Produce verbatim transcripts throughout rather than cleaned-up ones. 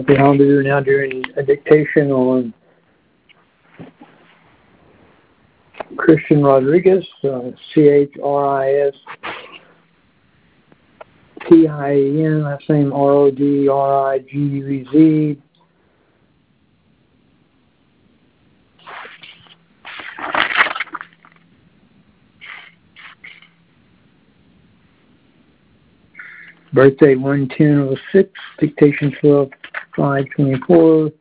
Doctor Halbert now doing a dictation on Christian Rodriguez, uh, C H R I S T I E N, last name R O D R I G U E Z. Birthday one ten oh six, dictation twelve five twenty-four.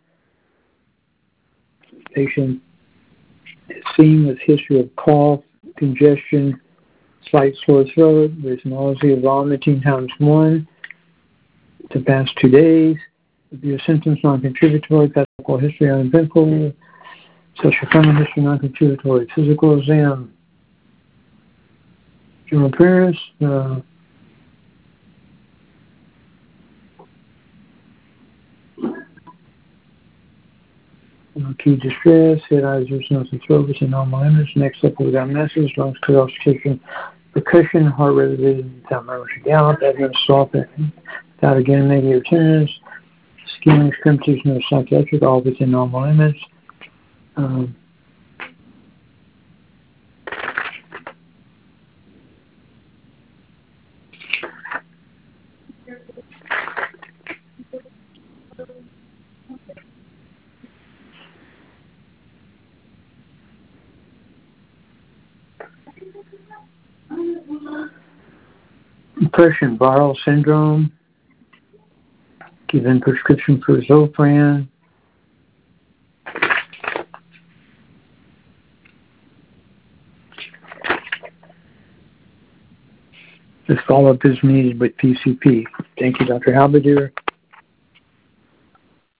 Patient is seen with history of cough, congestion, slight sore throat with nausea, vomiting times one the past two days. If your symptoms non-contributory, pathological history uneventful, social family history non-contributory, physical exam, general appearance, uh, key distress, head, eyes, ears, nose, and throat, and normal image. Next up, we got message, lungs, cut off, chicken, percussion, heart rate elevated, without memory, gallop, abdomen soft, without again negative tenderness, skin extremities, no psychiatric, all within normal limits. Um, Depression, viral syndrome, given prescription for Zofran. This follow-up is needed with P C P. Thank you, Doctor Halbert.